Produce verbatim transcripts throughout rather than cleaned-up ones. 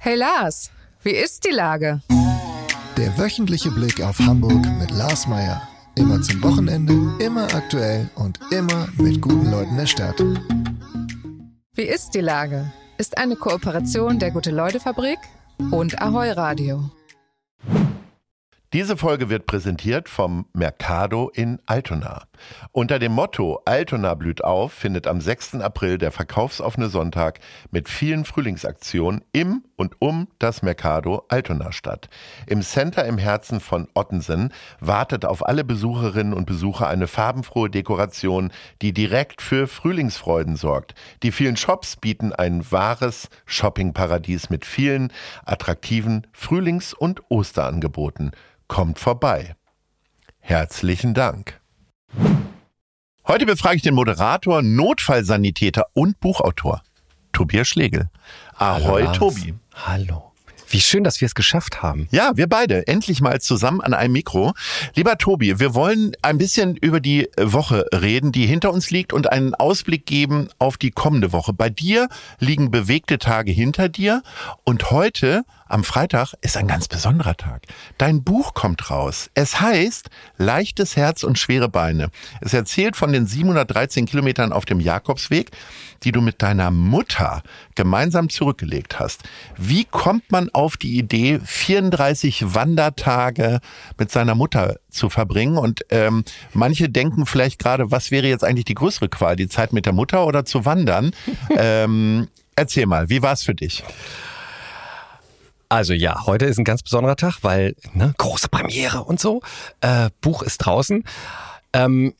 Hey Lars, wie ist die Lage? Der wöchentliche Blick auf Hamburg mit Lars Meier. Immer zum Wochenende, immer aktuell und immer mit guten Leuten der Stadt. Wie ist die Lage? Ist eine Kooperation der Gute-Leute-Fabrik und Ahoi Radio. Diese Folge wird präsentiert vom Mercado in Altona. Unter dem Motto Altona blüht auf findet am sechsten April der verkaufsoffene Sonntag mit vielen Frühlingsaktionen im und um das Mercado Altona statt. Im Center im Herzen von Ottensen wartet auf alle Besucherinnen und Besucher eine farbenfrohe Dekoration, die direkt für Frühlingsfreuden sorgt. Die vielen Shops bieten ein wahres Shoppingparadies mit vielen attraktiven Frühlings- und Osterangeboten. Kommt vorbei. Herzlichen Dank. Heute befrage ich den Moderator, Notfallsanitäter und Buchautor Tobias Schlegel. Ahoi, Hallo, Tobi. Hallo. Wie schön, dass wir es geschafft haben. Ja, wir beide. Endlich mal zusammen an einem Mikro. Lieber Tobi, wir wollen ein bisschen über die Woche reden, die hinter uns liegt und einen Ausblick geben auf die kommende Woche. Bei dir liegen bewegte Tage hinter dir und heute, am Freitag, ist ein ganz besonderer Tag. Dein Buch kommt raus. Es heißt Leichtes Herz und schwere Beine. Es erzählt von den siebenhundertdreizehn Kilometern auf dem Jakobsweg, die du mit deiner Mutter gemeinsam zurückgelegt hast. Wie kommt man auf die Idee, vierunddreißig Wandertage mit seiner Mutter zu verbringen? Und ähm, manche denken vielleicht gerade, was wäre jetzt eigentlich die größere Qual, die Zeit mit der Mutter oder zu wandern? ähm, erzähl mal, wie war es für dich? Also ja, heute ist ein ganz besonderer Tag, weil ne, große Premiere und so. Äh, Buch ist draußen. Ähm,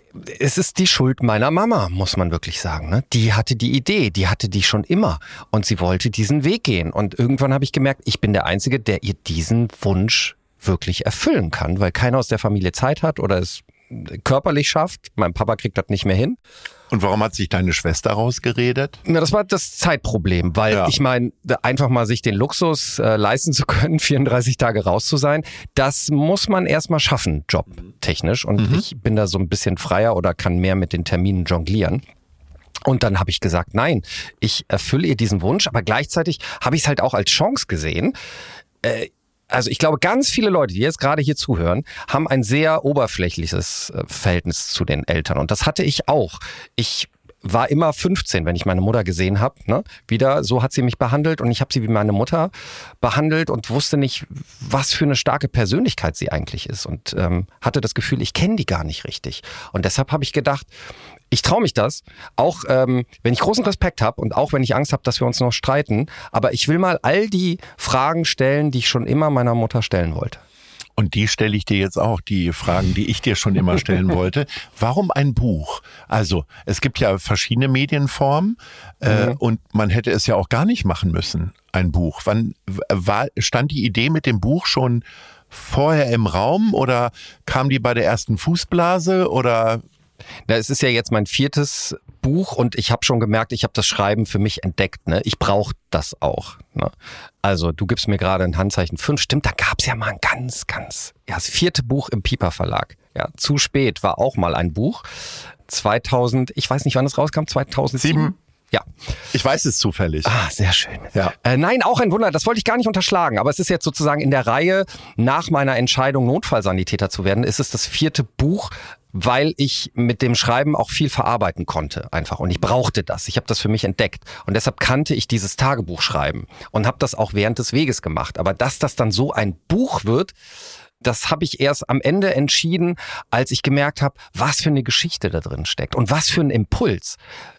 Es ist die Schuld meiner Mama, muss man wirklich sagen. Ne? Die hatte die Idee, die hatte die schon immer und sie wollte diesen Weg gehen. Und irgendwann habe ich gemerkt, ich bin der Einzige, der ihr diesen Wunsch wirklich erfüllen kann, weil keiner aus der Familie Zeit hat oder es körperlich schafft. Mein Papa kriegt das nicht mehr hin. Und warum hat sich deine Schwester rausgeredet? Na, das war das Zeitproblem, weil ja. ich meine, einfach mal sich den Luxus äh, leisten zu können, vierunddreißig Tage raus zu sein, das muss man erstmal schaffen, jobtechnisch. Und mhm. ich bin da so ein bisschen freier oder kann mehr mit den Terminen jonglieren. Und dann habe ich gesagt, nein, ich erfülle ihr diesen Wunsch, aber gleichzeitig habe ich es halt auch als Chance gesehen. Äh, Also ich glaube, ganz viele Leute, die jetzt gerade hier zuhören, haben ein sehr oberflächliches Verhältnis zu den Eltern. Und das hatte ich auch. Ich war immer fünfzehn, wenn ich meine Mutter gesehen habe. Ne? Wieder, so hat sie mich behandelt und ich habe sie wie meine Mutter behandelt und wusste nicht, was für eine starke Persönlichkeit sie eigentlich ist. Und ähm, hatte das Gefühl, ich kenne die gar nicht richtig. Und deshalb habe ich gedacht, ich traue mich das, auch ähm, wenn ich großen Respekt habe und auch wenn ich Angst habe, dass wir uns noch streiten. Aber ich will mal all die Fragen stellen, die ich schon immer meiner Mutter stellen wollte. Und die stelle ich dir jetzt auch, die Fragen, die ich dir schon immer stellen wollte. Warum ein Buch? Also es gibt ja verschiedene Medienformen äh, mhm. und man hätte es ja auch gar nicht machen müssen, ein Buch. Wann war, stand die Idee mit dem Buch schon vorher im Raum oder kam die bei der ersten Fußblase oder... Na, es ist ja jetzt mein viertes Buch und ich habe schon gemerkt, ich habe das Schreiben für mich entdeckt. Ne? Ich brauche das auch. Ne? Also du gibst mir gerade ein Handzeichen fünf. Stimmt, da gab es ja mal ein ganz, ganz, ja, das vierte Buch im Piper Verlag. Ja, Zu spät war auch mal ein Buch. zweitausend, ich weiß nicht, wann es rauskam, zweitausendsieben. Sieben. Ja. Ich weiß es zufällig. Ah, sehr schön. Ja. Äh, nein, auch ein Wunder, das wollte ich gar nicht unterschlagen, aber es ist jetzt sozusagen in der Reihe, nach meiner Entscheidung Notfallsanitäter zu werden, ist es das vierte Buch, weil ich mit dem Schreiben auch viel verarbeiten konnte einfach und ich brauchte das. Ich habe das für mich entdeckt und deshalb kannte ich dieses Tagebuch schreiben und habe das auch während des Weges gemacht. Aber dass das dann so ein Buch wird, das habe ich erst am Ende entschieden, als ich gemerkt habe, was für eine Geschichte da drin steckt und was für ein Impuls.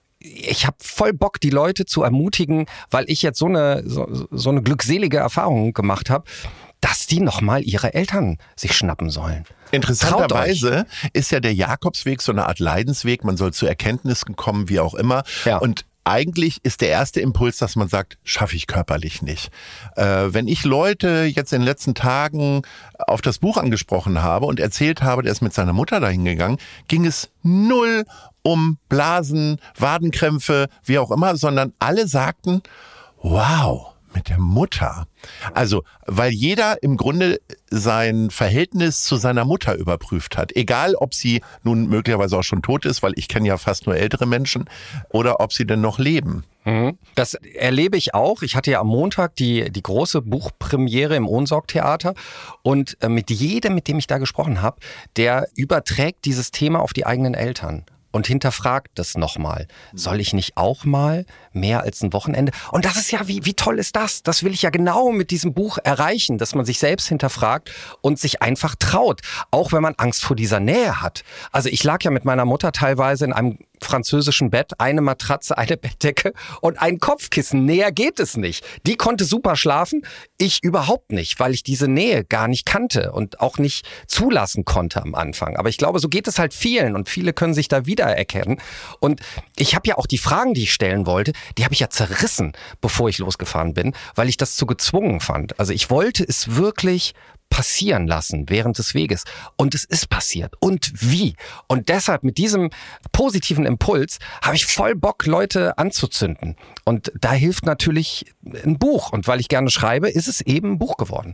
Ich habe voll Bock, die Leute zu ermutigen, weil ich jetzt so eine so, so eine glückselige Erfahrung gemacht habe, dass die nochmal ihre Eltern sich schnappen sollen. Interessanterweise ist ja der Jakobsweg so eine Art Leidensweg. Man soll zu Erkenntnissen kommen, wie auch immer. Ja. Und eigentlich ist der erste Impuls, dass man sagt, schaffe ich körperlich nicht. Äh, wenn ich Leute jetzt in den letzten Tagen auf das Buch angesprochen habe und erzählt habe, der ist mit seiner Mutter dahin gegangen, ging es null um Blasen, Wadenkrämpfe, wie auch immer, sondern alle sagten, wow, Mit der Mutter. Also, weil jeder im Grunde sein Verhältnis zu seiner Mutter überprüft hat. Egal, ob sie nun möglicherweise auch schon tot ist, weil ich kenne ja fast nur ältere Menschen, oder ob sie denn noch leben. Das erlebe ich auch. Ich hatte ja am Montag die, die große Buchpremiere im Ohnsorg-Theater und mit jedem, mit dem ich da gesprochen habe, der überträgt dieses Thema auf die eigenen Eltern. Und hinterfragt das nochmal. Soll ich nicht auch mal mehr als ein Wochenende? Und das ist ja, wie, wie toll ist das? Das will ich ja genau mit diesem Buch erreichen, dass man sich selbst hinterfragt und sich einfach traut. Auch wenn man Angst vor dieser Nähe hat. Also ich lag ja mit meiner Mutter teilweise in einem französischen Bett, eine Matratze, eine Bettdecke und ein Kopfkissen. Näher geht es nicht. Die konnte super schlafen, ich überhaupt nicht, weil ich diese Nähe gar nicht kannte und auch nicht zulassen konnte am Anfang. Aber ich glaube, so geht es halt vielen und viele können sich da wiedererkennen. Und ich habe ja auch die Fragen, die ich stellen wollte, die habe ich ja zerrissen, bevor ich losgefahren bin, weil ich das zu gezwungen fand. Also ich wollte es wirklich passieren lassen während des Weges. Und es ist passiert. Und wie? Und deshalb mit diesem positiven Impuls habe ich voll Bock, Leute anzuzünden. Und da hilft natürlich ein Buch. Und weil ich gerne schreibe, ist es eben ein Buch geworden.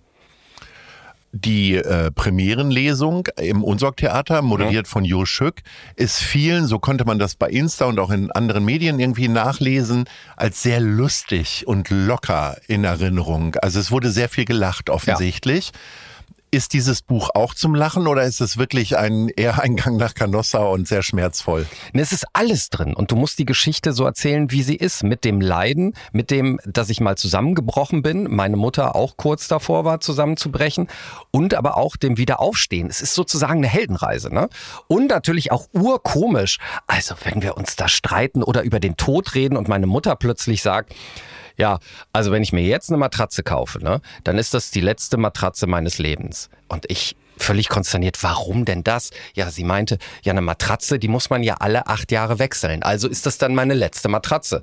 Die äh, Premierenlesung im Ohnsorg-Theater, moderiert mhm. von Jo Schück, ist vielen, so konnte man das bei Insta und auch in anderen Medien irgendwie nachlesen, als sehr lustig und locker in Erinnerung. Also es wurde sehr viel gelacht offensichtlich. Ja. Ist dieses Buch auch zum Lachen oder ist es wirklich ein eher ein Gang nach Canossa und sehr schmerzvoll? Es ist alles drin und du musst die Geschichte so erzählen, wie sie ist. Mit dem Leiden, mit dem, dass ich mal zusammengebrochen bin, meine Mutter auch kurz davor war, zusammenzubrechen und aber auch dem Wiederaufstehen. Es ist sozusagen eine Heldenreise, ne? Und natürlich auch urkomisch. Also wenn wir uns da streiten oder über den Tod reden und meine Mutter plötzlich sagt, ja, also wenn ich mir jetzt eine Matratze kaufe, ne, dann ist das die letzte Matratze meines Lebens. Und ich völlig konsterniert, warum denn das? Ja, sie meinte, ja, eine Matratze, die muss man ja alle acht Jahre wechseln. Also ist das dann meine letzte Matratze.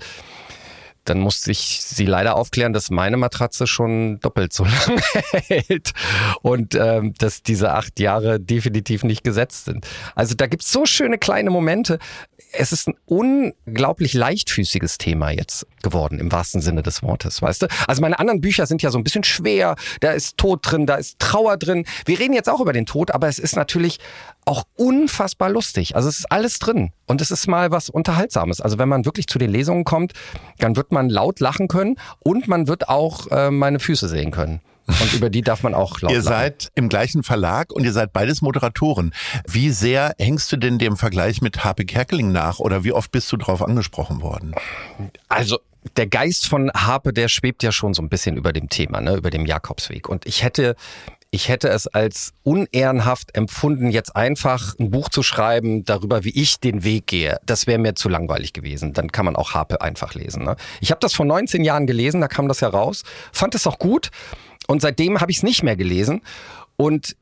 Dann musste ich sie leider aufklären, dass meine Matratze schon doppelt so lange hält und ähm, dass diese acht Jahre definitiv nicht gesetzt sind. Also da gibt's so schöne kleine Momente. Es ist ein unglaublich leichtfüßiges Thema jetzt geworden, im wahrsten Sinne des Wortes, weißt du? Also meine anderen Bücher sind ja so ein bisschen schwer, da ist Tod drin, da ist Trauer drin. Wir reden jetzt auch über den Tod, aber es ist natürlich auch unfassbar lustig. Also es ist alles drin und es ist mal was Unterhaltsames. Also wenn man wirklich zu den Lesungen kommt, dann wird man laut lachen können und man wird auch äh, meine Füße sehen können. Und über die darf man auch laut Ihr lachen. seid im gleichen Verlag und ihr seid beides Moderatoren. Wie sehr hängst du denn dem Vergleich mit Harpe Kerkeling nach oder wie oft bist du drauf angesprochen worden? Also der Geist von Harpe, der schwebt ja schon so ein bisschen über dem Thema, ne, über dem Jakobsweg. Und ich hätte... Ich hätte es als unehrenhaft empfunden, jetzt einfach ein Buch zu schreiben darüber, wie ich den Weg gehe. Das wäre mir zu langweilig gewesen. Dann kann man auch Harpe einfach lesen. Ne? Ich habe das vor neunzehn Jahren gelesen, da kam das heraus, fand es auch gut und seitdem habe ich es nicht mehr gelesen. Und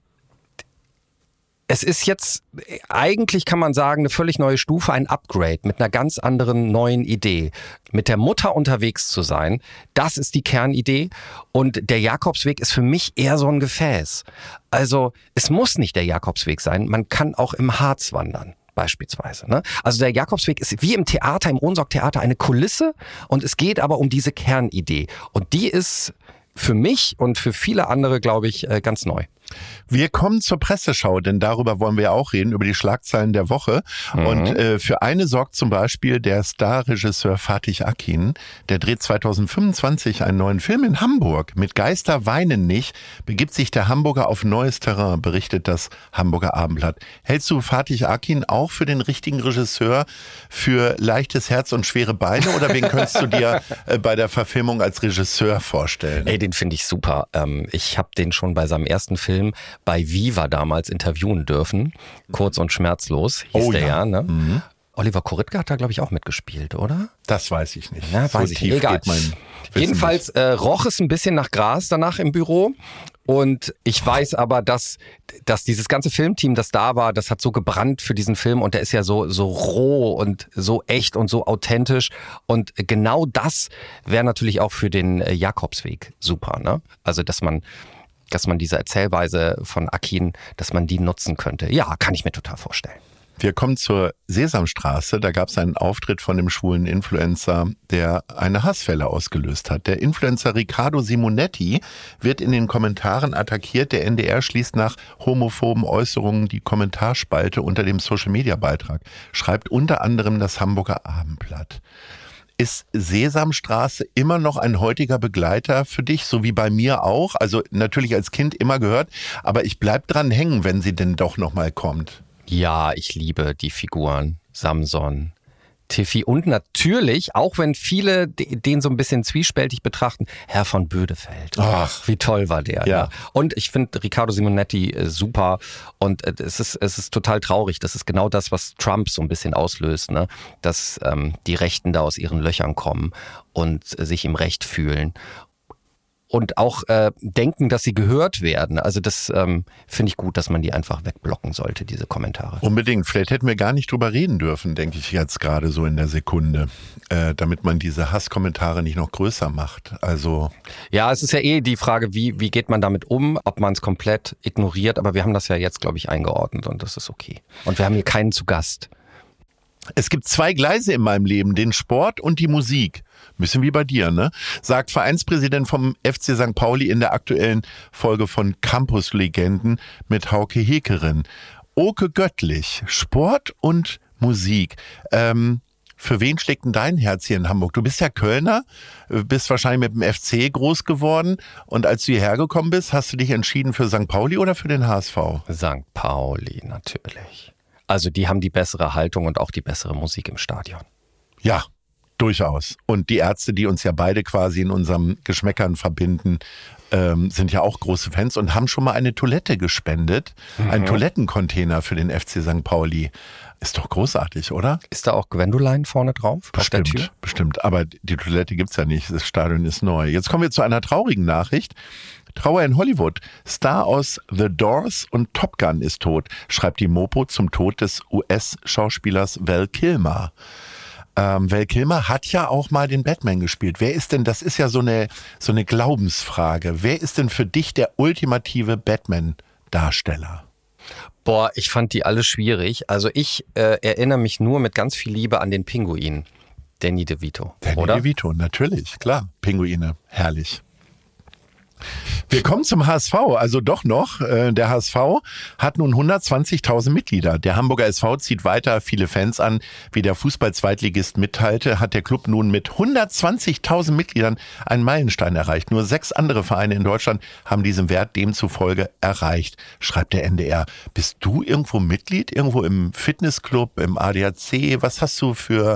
es ist jetzt, eigentlich kann man sagen, eine völlig neue Stufe, ein Upgrade mit einer ganz anderen neuen Idee. Mit der Mutter unterwegs zu sein, das ist die Kernidee. Und der Jakobsweg ist für mich eher so ein Gefäß. Also es muss nicht der Jakobsweg sein, man kann auch im Harz wandern. Beispielsweise. Ne? Also der Jakobsweg ist wie im Theater, im Ohnsorg-Theater eine Kulisse und es geht aber um diese Kernidee. Und die ist für mich und für viele andere, glaube ich, ganz neu. Wir kommen zur Presseschau, denn darüber wollen wir ja auch reden, über die Schlagzeilen der Woche. Mhm. Und äh, für eine sorgt zum Beispiel der Starregisseur Fatih Akin. Der dreht zweitausendfünfundzwanzig einen neuen Film in Hamburg. Mit Geister weinen nicht begibt sich der Hamburger auf neues Terrain, berichtet das Hamburger Abendblatt. Hältst du Fatih Akin auch für den richtigen Regisseur für leichtes Herz und schwere Beine? Oder wen könntest du dir äh, bei der Verfilmung als Regisseur vorstellen? Ey, den finde ich super. Ähm, ich habe den schon bei seinem ersten Film bei Viva damals interviewen dürfen. Kurz und schmerzlos hieß oh, der ja. ja. Ne? Mhm. Oliver Korytka hat da, glaube ich, auch mitgespielt, oder? Das weiß ich nicht. Ja, so weiß ich tief nicht. Egal. Geht mein Jedenfalls äh, roch es ein bisschen nach Gras danach im Büro. Und ich weiß aber, dass, dass dieses ganze Filmteam, das da war, das hat so gebrannt für diesen Film und der ist ja so, so roh und so echt und so authentisch. Und genau das wäre natürlich auch für den äh, Jakobsweg super, ne? Also, dass man dass man diese Erzählweise von Akin, dass man die nutzen könnte. Ja, kann ich mir total vorstellen. Wir kommen zur Sesamstraße. Da gab es einen Auftritt von dem schwulen Influencer, der eine Hasswelle ausgelöst hat. Der Influencer Riccardo Simonetti wird in den Kommentaren attackiert. Der N D R schließt nach homophoben Äußerungen die Kommentarspalte unter dem Social-Media-Beitrag. Schreibt unter anderem das Hamburger Abendblatt. Ist Sesamstraße immer noch ein heutiger Begleiter für dich, so wie bei mir auch? Also natürlich als Kind immer gehört, aber ich bleib dran hängen, wenn sie denn doch noch mal kommt. Ja, ich liebe die Figuren. Samson, Tiffy und natürlich, auch wenn viele den so ein bisschen zwiespältig betrachten, Herr von Bödefeld. Ach, wie toll war der. Ja. Ne? Und ich finde Riccardo Simonetti super und es ist, es ist total traurig. Das ist genau das, was Trump so ein bisschen auslöst, ne? Dass ähm, die Rechten da aus ihren Löchern kommen und äh, sich im Recht fühlen. Und auch äh, denken, dass sie gehört werden. Also das ähm, finde ich gut, dass man die einfach wegblocken sollte, diese Kommentare. Unbedingt. Vielleicht hätten wir gar nicht drüber reden dürfen, denke ich jetzt gerade so in der Sekunde, äh, damit man diese Hasskommentare nicht noch größer macht. Also ja, es ist ja eh die Frage, wie, wie geht man damit um, ob man es komplett ignoriert. Aber wir haben das ja jetzt, glaube ich, eingeordnet und das ist okay. Und wir haben hier keinen zu Gast. Es gibt zwei Gleise in meinem Leben, den Sport und die Musik. Ein bisschen wie bei dir, ne? Sagt Vereinspräsident vom F C Sankt Pauli in der aktuellen Folge von Campus-Legenden mit Hauke Hekerin. Oke Göttlich, Sport und Musik. Ähm, für wen schlägt denn dein Herz hier in Hamburg? Du bist ja Kölner, bist wahrscheinlich mit dem F C groß geworden. Und als du hierher gekommen bist, hast du dich entschieden für Sankt Pauli oder für den H S V? Sankt Pauli, natürlich. Also die haben die bessere Haltung und auch die bessere Musik im Stadion. Ja, durchaus. Und die Ärzte, die uns ja beide quasi in unserem Geschmäckern verbinden, ähm, sind ja auch große Fans und haben schon mal eine Toilette gespendet. Mhm. Einen Toilettencontainer für den F C Sankt Pauli. Ist doch großartig, oder? Ist da auch Gwendoline vorne drauf? Bestimmt, auf der Tür? bestimmt. Aber die Toilette gibt's ja nicht. Das Stadion ist neu. Jetzt kommen wir zu einer traurigen Nachricht. Trauer in Hollywood. Star aus The Doors und Top Gun ist tot, schreibt die Mopo zum Tod des U S-Schauspielers Val Kilmer. Ähm, Val Kilmer hat ja auch mal den Batman gespielt. Wer ist denn, das ist ja so eine, so eine Glaubensfrage, wer ist denn für dich der ultimative Batman-Darsteller? Boah, ich fand die alle schwierig. Also ich äh, erinnere mich nur mit ganz viel Liebe an den Pinguin. Danny DeVito, Danny oder? DeVito, natürlich, klar. Pinguine, herrlich. Wir kommen zum H S V, also doch noch. Der H S V hat nun hundertzwanzigtausend Mitglieder. Der Hamburger S V zieht weiter viele Fans an. Wie der Fußball-Zweitligist mitteilte, hat der Club nun mit hundertzwanzigtausend Mitgliedern einen Meilenstein erreicht. Nur sechs andere Vereine in Deutschland haben diesen Wert demzufolge erreicht, schreibt der N D R. Bist du irgendwo Mitglied? Irgendwo im Fitnessclub, im A D A C? Was hast du für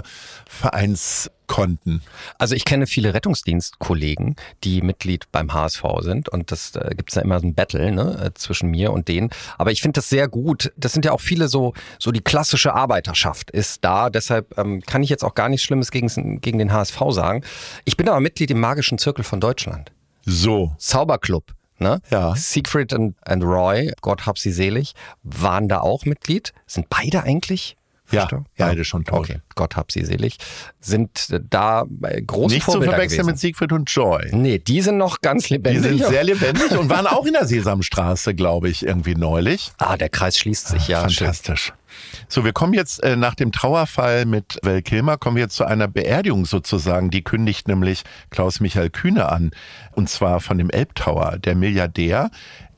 Vereinskonten? Also ich kenne viele Rettungsdienstkollegen, die Mitglied beim H S V sind und das äh, gibt es ja immer so ein Battle, ne, zwischen mir und denen. Aber ich finde das sehr gut. Das sind ja auch viele so so die klassische Arbeiterschaft ist da. Deshalb ähm, kann ich jetzt auch gar nichts Schlimmes gegen, gegen den H S V sagen. Ich bin aber Mitglied im Magischen Zirkel von Deutschland. So. Zauberclub. Ne? Ja. Siegfried und, und Roy, Gott hab sie selig, waren da auch Mitglied. Sind beide eigentlich? Ja, beide ja. schon tot. Okay, Gott hab sie selig. Sind da große Nicht Vorbilder zu verwechseln gewesen. mit Siegfried und Joy. Nee, die sind noch ganz lebendig. Die sind sehr lebendig und waren auch in der Sesamstraße, glaube ich, irgendwie neulich. Ah, der Kreis schließt sich, ja. Fantastisch. Schön. So, wir kommen jetzt äh, nach dem Trauerfall mit Val Kilmer, kommen wir jetzt zu einer Beerdigung sozusagen. Die kündigt nämlich Klaus-Michael Kühne an. Und zwar von dem Elbtower. Der Milliardär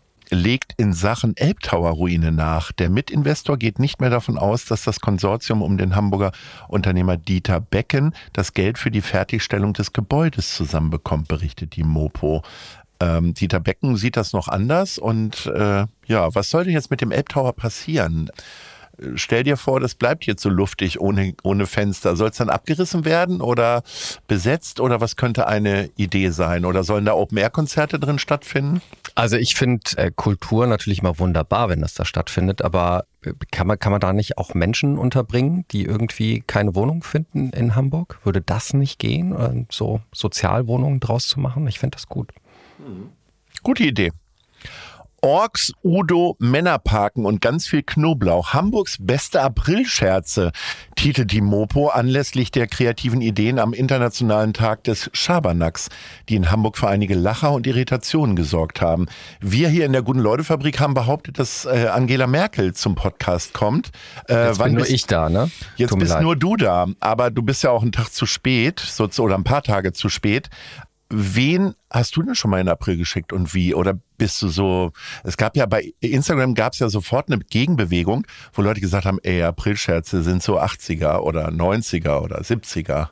legt in Sachen Elbtower-Ruine nach. Der Mitinvestor geht nicht mehr davon aus, dass das Konsortium um den Hamburger Unternehmer Dieter Becken das Geld für die Fertigstellung des Gebäudes zusammenbekommt, berichtet die Mopo. Ähm, Dieter Becken sieht das noch anders und äh, ja, was soll denn jetzt mit dem Elbtower passieren? Stell dir vor, das bleibt jetzt so luftig ohne, ohne Fenster. Soll es dann abgerissen werden oder besetzt oder was könnte eine Idee sein? Oder sollen da Open-Air-Konzerte drin stattfinden? Also ich finde äh, Kultur natürlich mal wunderbar, wenn das da stattfindet, aber kann man, kann man da nicht auch Menschen unterbringen, die irgendwie keine Wohnung finden in Hamburg? Würde das nicht gehen, äh, so Sozialwohnungen draus zu machen? Ich finde das gut. Gute Idee. Orks, Udo, Männerparken und ganz viel Knoblauch. Hamburgs beste Aprilscherze, titelt die Mopo anlässlich der kreativen Ideen am Internationalen Tag des Schabernacks, die in Hamburg für einige Lacher und Irritationen gesorgt haben. Wir hier in der Guten-Leute-Fabrik haben behauptet, dass äh, Angela Merkel zum Podcast kommt. Äh, jetzt bin nur bist, ich da, ne? Jetzt Tut bist nur du da, aber du bist ja auch einen Tag zu spät, so, oder ein paar Tage zu spät. Wen hast du denn schon mal in April geschickt und wie? Oder bist du so, es gab ja bei Instagram gab es ja sofort eine Gegenbewegung, wo Leute gesagt haben, ey, Aprilscherze sind so achtziger oder neunziger oder siebziger.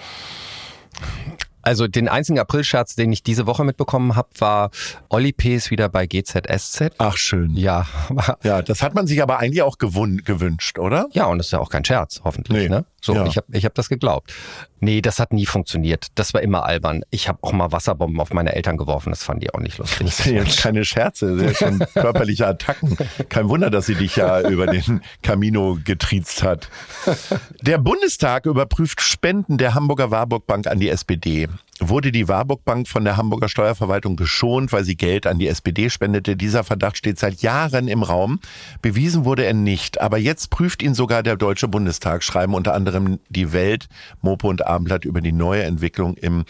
Also den einzigen Aprilscherz, den ich diese Woche mitbekommen habe, war Olli P. ist wieder bei G Z S Z. Ach schön. Ja. Ja, das hat man sich aber eigentlich auch gewun- gewünscht, oder? Ja, und das ist ja auch kein Scherz, hoffentlich. Nee. Ne? So, ja. ich habe ich hab das geglaubt. Nee, das hat nie funktioniert. Das war immer albern. Ich habe auch mal Wasserbomben auf meine Eltern geworfen. Das fanden die auch nicht lustig. Das sind jetzt keine Scherze, das sind schon körperliche Attacken. Kein Wunder, dass sie dich ja über den Camino getriezt hat. Der Bundestag überprüft Spenden der Hamburger Warburg Bank an die S P D. Wurde die Warburg Bank von der Hamburger Steuerverwaltung geschont, weil sie Geld an die S P D spendete? Dieser Verdacht steht seit Jahren im Raum. Bewiesen wurde er nicht. Aber jetzt prüft ihn sogar der Deutsche Bundestag, schreiben unter anderem die Welt, Mopo und Abendblatt über die neue Entwicklung im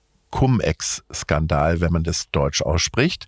Cum-Ex-Skandal, wenn man das deutsch ausspricht.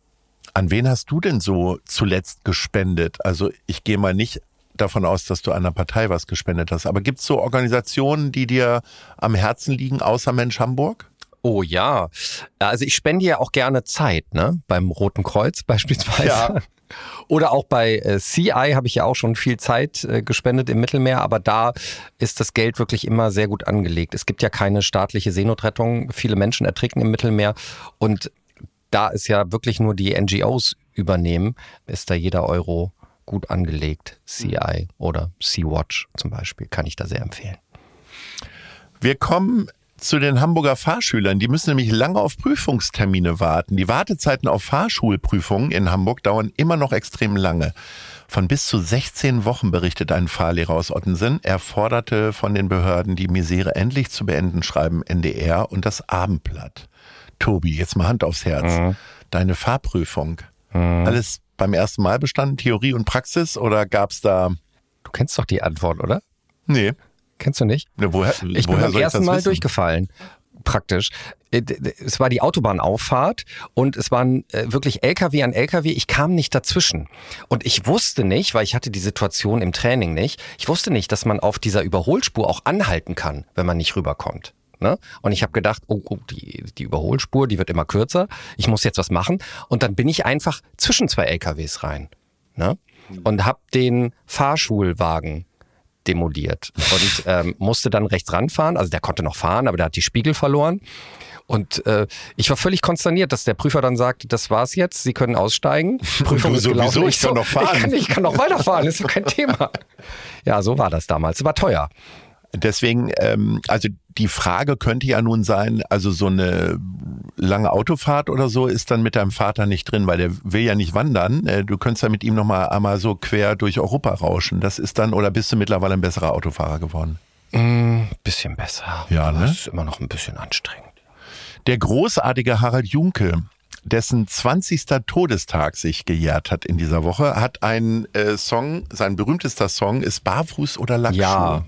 An wen hast du denn so zuletzt gespendet? Also ich gehe mal nicht davon aus, dass du einer Partei was gespendet hast. Aber gibt es so Organisationen, die dir am Herzen liegen, außer Mensch Hamburg? Oh ja, also ich spende ja auch gerne Zeit, ne? Beim Roten Kreuz beispielsweise. Ja. Oder auch bei äh, C I habe ich ja auch schon viel Zeit äh, gespendet im Mittelmeer, aber da ist das Geld wirklich immer sehr gut angelegt. Es gibt ja keine staatliche Seenotrettung, viele Menschen ertrinken im Mittelmeer und da es ja wirklich nur die N G Os übernehmen, ist da jeder Euro gut angelegt. C I oder Sea-Watch zum Beispiel, kann ich da sehr empfehlen. Wir kommen zu den Hamburger Fahrschülern. Die müssen nämlich lange auf Prüfungstermine warten. Die Wartezeiten auf Fahrschulprüfungen in Hamburg dauern immer noch extrem lange. Von bis zu sechzehn Wochen berichtet ein Fahrlehrer aus Ottensen. Er forderte von den Behörden, die Misere endlich zu beenden, schreiben N D R und das Abendblatt. Tobi, jetzt mal Hand aufs Herz. Mhm. Deine Fahrprüfung. Mhm. Alles beim ersten Mal bestanden, Theorie und Praxis, oder gab's da... Du kennst doch die Antwort, oder? Nee. Kennst du nicht? Ne, woher, ich woher bin beim ersten Mal wissen? durchgefallen. Praktisch. Es war die Autobahnauffahrt und es waren wirklich L K W an L K W. Ich kam nicht dazwischen. Und ich wusste nicht, weil ich hatte die Situation im Training nicht, ich wusste nicht, dass man auf dieser Überholspur auch anhalten kann, wenn man nicht rüberkommt. Ne? Und ich habe gedacht, oh, oh die, die Überholspur, die wird immer kürzer. Ich muss jetzt was machen. Und dann bin ich einfach zwischen zwei L K Ws rein. Ne? Und habe den Fahrschulwagen demoliert und ähm, musste dann rechts ranfahren. Also der konnte noch fahren, aber der hat die Spiegel verloren. Und äh, ich war völlig konsterniert, dass der Prüfer dann sagte, das war's jetzt, Sie können aussteigen. Prüfung ist gelaufen. Sowieso, ich kann noch fahren. Ich kann, ich kann noch weiterfahren, ist doch kein Thema. Ja, so war das damals. Es war teuer. Deswegen, ähm, also die Frage könnte ja nun sein, also so eine lange Autofahrt oder so ist dann mit deinem Vater nicht drin, weil der will ja nicht wandern. Du könntest ja mit ihm nochmal einmal so quer durch Europa rauschen. Das ist dann, oder bist du mittlerweile ein besserer Autofahrer geworden? Mm, bisschen besser. Ja, ne? Das ist immer noch ein bisschen anstrengend. Der großartige Harald Junke, dessen zwanzigster Todestag sich gejährt hat in dieser Woche, hat einen äh, Song, sein berühmtester Song ist Barfuß oder Lackschuhe. Ja.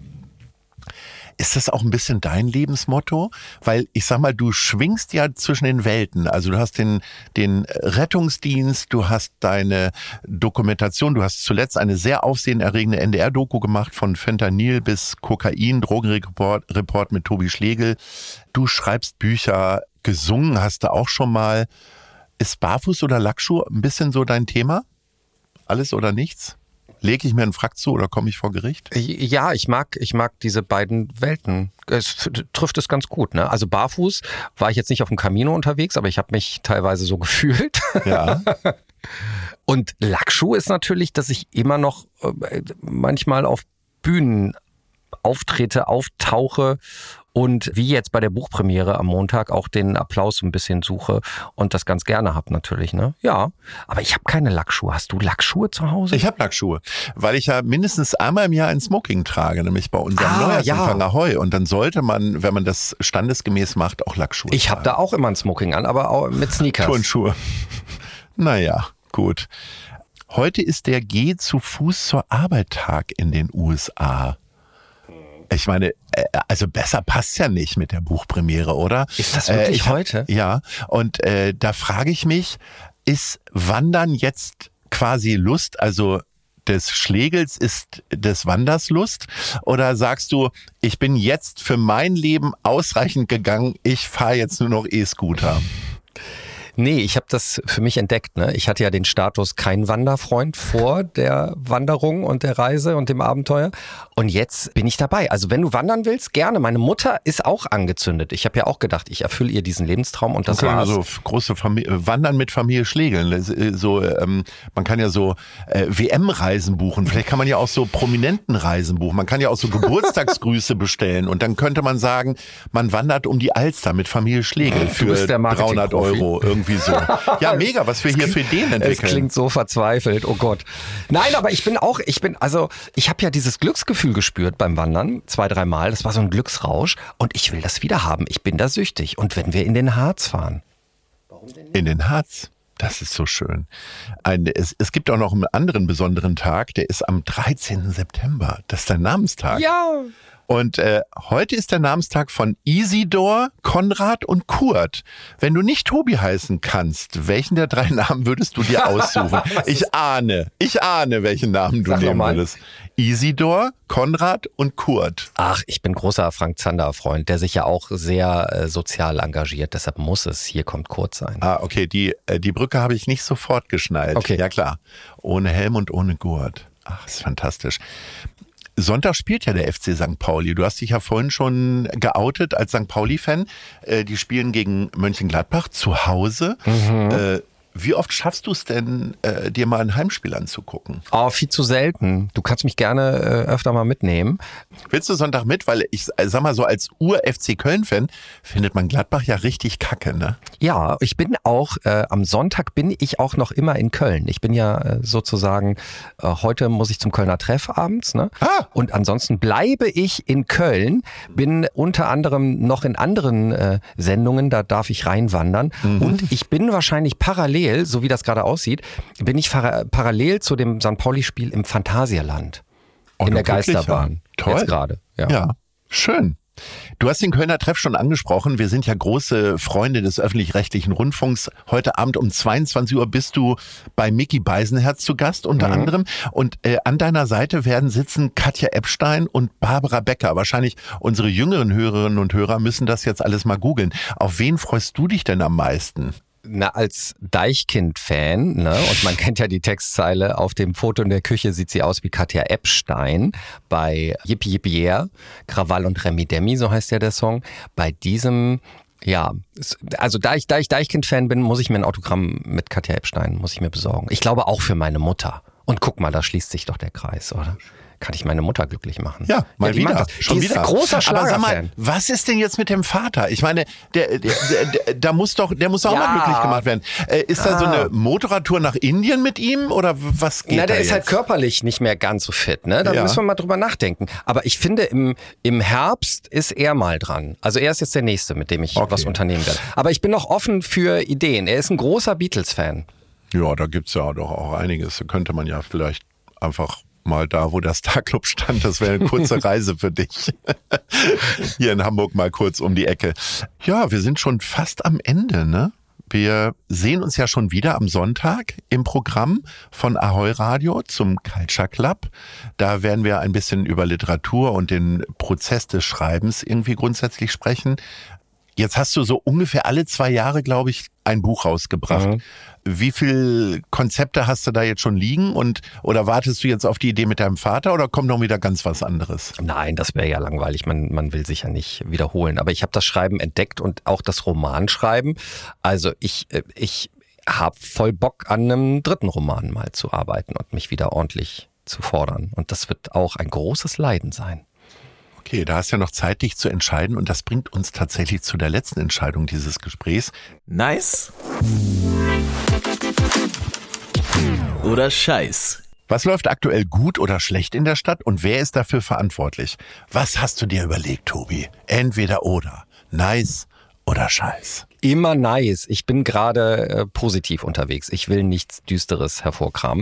Ist das auch ein bisschen dein Lebensmotto? Weil ich sag mal, du schwingst ja zwischen den Welten. Also du hast den, den Rettungsdienst, du hast deine Dokumentation, du hast zuletzt eine sehr aufsehenerregende N D R-Doku gemacht von Fentanyl bis Kokain, Drogenreport Report mit Tobi Schlegel. Du schreibst Bücher, gesungen hast du auch schon mal. Ist Barfuß oder Lackschuh ein bisschen so dein Thema? Alles oder nichts? Lege ich mir einen Frack zu oder komme ich vor Gericht? Ja, ich mag, ich mag diese beiden Welten. Es trifft es ganz gut, ne? Also barfuß war ich jetzt nicht auf dem Camino unterwegs, aber ich habe mich teilweise so gefühlt. Ja. Und Lackschuh ist natürlich, dass ich immer noch äh, manchmal auf Bühnen auftrete, auftauche und wie jetzt bei der Buchpremiere am Montag auch den Applaus so ein bisschen suche und das ganz gerne habe natürlich, ne? Ja, aber ich habe keine Lackschuhe. Hast du Lackschuhe zu Hause? Ich habe Lackschuhe, weil ich ja mindestens einmal im Jahr ein Smoking trage, nämlich bei unserem ah, Neujahrsempfang ja. Ahoi. Und dann sollte man, wenn man das standesgemäß macht, auch Lackschuhe Ich habe da auch immer ein Smoking an, aber auch mit Sneakers. Turnschuhe. Naja, Gut. Heute ist der Geh zu Fuß zur Arbeit Tag in den U S A. Ich meine, also besser passt ja nicht mit der Buchpremiere, oder? Ist das wirklich äh, ich, heute? Ja, und äh, da frage ich mich, ist Wandern jetzt quasi Lust, also des Schlegels ist des Wanders Lust? Oder sagst du, ich bin jetzt für mein Leben ausreichend gegangen, ich fahre jetzt nur noch E-Scooter? Nee, ich habe das für mich entdeckt. Ne? Ich hatte ja den Status kein Wanderfreund vor der Wanderung und der Reise und dem Abenteuer. Und jetzt bin ich dabei. Also wenn du wandern willst, gerne. Meine Mutter ist auch angezündet. Ich habe ja auch gedacht, ich erfülle ihr diesen Lebenstraum und das okay, war's. Also große Familie, Wandern mit Familie Schlegel. So, ähm, man kann ja so äh, W M-Reisen buchen. Vielleicht kann man ja auch so Prominentenreisen buchen. Man kann ja auch so Geburtstagsgrüße bestellen. Und dann könnte man sagen, man wandert um die Alster mit Familie Schlegel für dreihundert Euro irgendwie. So. Ja, mega, was wir hier für Ideen entwickeln. Es klingt so verzweifelt, oh Gott. Nein, aber ich bin auch, ich bin, also ich habe ja dieses Glücksgefühl gespürt beim Wandern, zwei, dreimal. Das war so ein Glücksrausch und ich will das wieder haben. Ich bin da süchtig. Und wenn wir in den Harz fahren. Warum denn nicht? In den Harz? Das ist so schön. Ein, es, es gibt auch noch einen anderen besonderen Tag, der ist am dreizehnten September. Das ist dein Namenstag. Ja. Und äh, heute ist der Namenstag von Isidor, Konrad und Kurt. Wenn du nicht Tobi heißen kannst, welchen der drei Namen würdest du dir aussuchen? Ich ahne, ich ahne, welchen Namen du Sag nehmen würdest. Isidor, Konrad und Kurt. Ach, ich bin großer Frank Zander-Freund, der sich ja auch sehr äh, sozial engagiert. Deshalb muss es Hier kommt Kurt sein. Ah, okay, die, äh, die Brücke habe ich nicht sofort geschnallt. Okay. Ja klar, ohne Helm und ohne Gurt. Ach, ist fantastisch. Sonntag spielt ja der F C Sankt Pauli. Du hast dich ja vorhin schon geoutet als Sankt Pauli-Fan. Äh, die spielen gegen Mönchengladbach zu Hause. Mhm. Äh, wie oft schaffst du es denn, äh, dir mal ein Heimspiel anzugucken? Oh, viel zu selten. Du kannst mich gerne äh, öfter mal mitnehmen. Willst du Sonntag mit? Weil ich sag mal so, als Ur-F C Köln-Fan findet man Gladbach ja richtig kacke, ne? Ja, ich bin auch, äh, am Sonntag bin ich auch noch immer in Köln. Ich bin ja äh, sozusagen, äh, heute muss ich zum Kölner Treff abends, ne? Ah. Und ansonsten bleibe ich in Köln, bin unter anderem noch in anderen äh, Sendungen, da darf ich reinwandern. Mhm. Und ich bin wahrscheinlich parallel, so wie das gerade aussieht, bin ich para- parallel zu dem Sankt Pauli-Spiel im Phantasialand. Oh, in der Geisterbahn. Ja. Toll. Jetzt gerade. Ja. ja, schön. Du hast den Kölner Treff schon angesprochen. Wir sind ja große Freunde des öffentlich-rechtlichen Rundfunks. Heute Abend um zweiundzwanzig Uhr bist du bei Micky Beisenherz zu Gast unter mhm. anderem. Und äh, an deiner Seite werden sitzen Katja Epstein und Barbara Becker. Wahrscheinlich unsere jüngeren Hörerinnen und Hörer müssen das jetzt alles mal googeln. Auf wen freust du dich denn am meisten? Na, als Deichkind-Fan, ne, und man kennt ja die Textzeile, auf dem Foto in der Küche sieht sie aus wie Katja Epstein, bei Yippie Yippie Yeah, Krawall und Remi Demi, so heißt ja der Song. Bei diesem, ja, also da ich, da ich Deichkind-Fan bin, muss ich mir ein Autogramm mit Katja Epstein, muss ich mir besorgen. Ich glaube auch für meine Mutter. Und guck mal, da schließt sich doch der Kreis, oder? Kann ich meine Mutter glücklich machen. Ja, mal ja, wieder. Schon die wieder. Ist ein großer Schlagerfan. Aber sag mal, was ist denn jetzt mit dem Vater? Ich meine, der, der, der, der, der muss doch, der muss auch ja. mal glücklich gemacht werden. Äh, ist da so eine Motorradtour nach Indien mit ihm oder was geht da? Na, der da ist jetzt? halt körperlich nicht mehr ganz so fit, ne? Da ja. müssen wir mal drüber nachdenken. Aber ich finde, im, im Herbst ist er mal dran. Also er ist jetzt der Nächste, mit dem ich okay. was unternehmen werde. Aber ich bin noch offen für Ideen. Er ist ein großer Beatles-Fan. Ja, da gibt's ja doch auch einiges. Da könnte man ja vielleicht einfach mal da, wo der Starclub stand. Das wäre eine kurze Reise für dich. Hier in Hamburg mal kurz um die Ecke. Ja, wir sind schon fast am Ende, ne? Wir sehen uns ja schon wieder am Sonntag im Programm von Ahoi Radio zum Culture Club. Da werden wir ein bisschen über Literatur und den Prozess des Schreibens irgendwie grundsätzlich sprechen. Jetzt hast du so ungefähr alle zwei Jahre, glaube ich, ein Buch rausgebracht. Mhm. Wie viele Konzepte hast du da jetzt schon liegen? Und oder wartest du jetzt auf die Idee mit deinem Vater oder kommt noch wieder ganz was anderes? Nein, das wäre ja langweilig. Man, man will sich ja nicht wiederholen. Aber ich habe das Schreiben entdeckt und auch das Romanschreiben. Also ich, ich habe voll Bock, an einem dritten Roman mal zu arbeiten und mich wieder ordentlich zu fordern. Und das wird auch ein großes Leiden sein. Okay, da hast du ja noch Zeit, dich zu entscheiden und das bringt uns tatsächlich zu der letzten Entscheidung dieses Gesprächs. Nice oder Scheiß? Was läuft aktuell gut oder schlecht in der Stadt und wer ist dafür verantwortlich? Was hast du dir überlegt, Tobi? Entweder oder. Nice oder Scheiß? Immer nice. Ich bin gerade äh, positiv unterwegs. Ich will nichts Düsteres hervorkramen.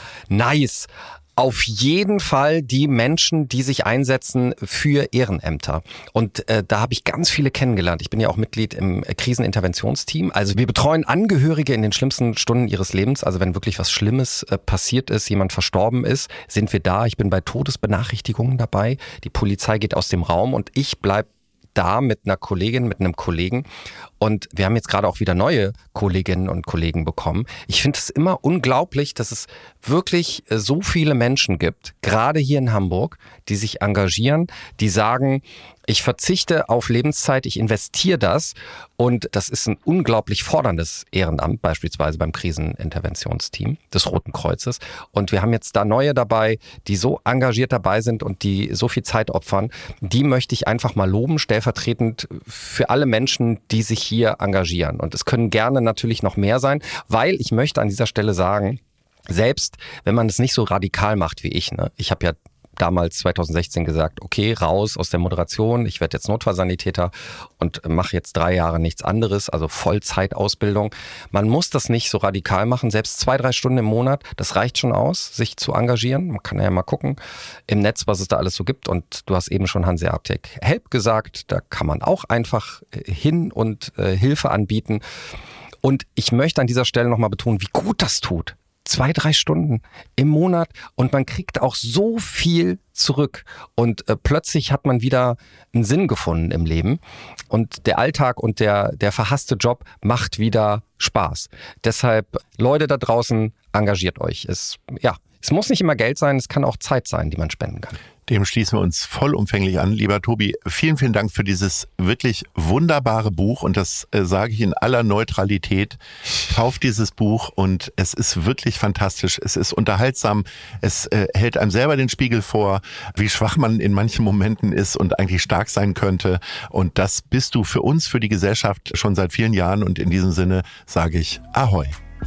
Nice. Auf jeden Fall die Menschen, die sich einsetzen für Ehrenämter. Und äh, da habe ich ganz viele kennengelernt. Ich bin ja auch Mitglied im Kriseninterventionsteam. Also wir betreuen Angehörige in den schlimmsten Stunden ihres Lebens. Also wenn wirklich was Schlimmes äh, passiert ist, jemand verstorben ist, sind wir da. Ich bin bei Todesbenachrichtigungen dabei. Die Polizei geht aus dem Raum und ich bleib da mit einer Kollegin, mit einem Kollegen. Und wir haben jetzt gerade auch wieder neue Kolleginnen und Kollegen bekommen. Ich finde es immer unglaublich, dass es wirklich so viele Menschen gibt, gerade hier in Hamburg, die sich engagieren, die sagen, ich verzichte auf Lebenszeit, ich investiere das. Und das ist ein unglaublich forderndes Ehrenamt, beispielsweise beim Kriseninterventionsteam des Roten Kreuzes. Und wir haben jetzt da neue dabei, die so engagiert dabei sind und die so viel Zeit opfern. Die möchte ich einfach mal loben, stellvertretend für alle Menschen, die sich hier engagieren. Und es können gerne natürlich noch mehr sein, weil ich möchte an dieser Stelle sagen, selbst wenn man es nicht so radikal macht wie ich, ne? Ich habe ja damals zwanzig sechzehn gesagt, okay, raus aus der Moderation, ich werde jetzt Notfallsanitäter und mache jetzt drei Jahre nichts anderes, also Vollzeitausbildung. Man muss das nicht so radikal machen, selbst zwei, drei Stunden im Monat, das reicht schon aus, sich zu engagieren. Man kann ja mal gucken im Netz, was es da alles so gibt, und du hast eben schon Hanseatic Help gesagt, da kann man auch einfach hin und äh, Hilfe anbieten. Und ich möchte an dieser Stelle nochmal betonen, wie gut das tut. Zwei, drei Stunden im Monat und man kriegt auch so viel zurück und äh, plötzlich hat man wieder einen Sinn gefunden im Leben und der Alltag und der, der verhasste Job macht wieder Spaß. Deshalb, Leute da draußen, engagiert euch. Es, ja, es muss nicht immer Geld sein, es kann auch Zeit sein, die man spenden kann. Dem schließen wir uns vollumfänglich an. Lieber Tobi, vielen, vielen Dank für dieses wirklich wunderbare Buch. Und das äh, sage ich in aller Neutralität. Kauft dieses Buch und es ist wirklich fantastisch. Es ist unterhaltsam. Es äh, hält einem selber den Spiegel vor, wie schwach man in manchen Momenten ist und eigentlich stark sein könnte. Und das bist du für uns, für die Gesellschaft schon seit vielen Jahren. Und in diesem Sinne sage ich Ahoi.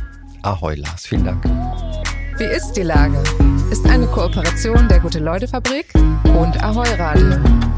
Ahoi, Lars. Vielen Dank. Wie ist die Lage? Ist eine Kooperation der Gute-Leute-Fabrik und Ahoi Radio.